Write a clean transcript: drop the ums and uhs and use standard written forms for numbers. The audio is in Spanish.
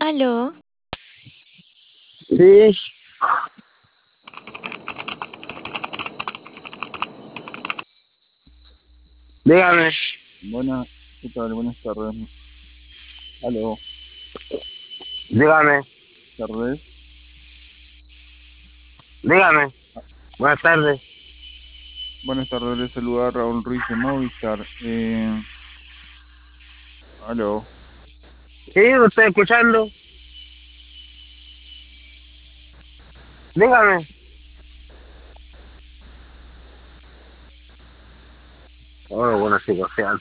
Aló, Sí, dígame, Buenas, ¿qué tal? Buenas tardes. Aló, dígame, tardes. dígame. Buenas tardes. Buenas tardes, les saluda Raúl Ruiz de Movistar. Aló, Sí, lo estoy escuchando. Dígame. Oh, buena situación.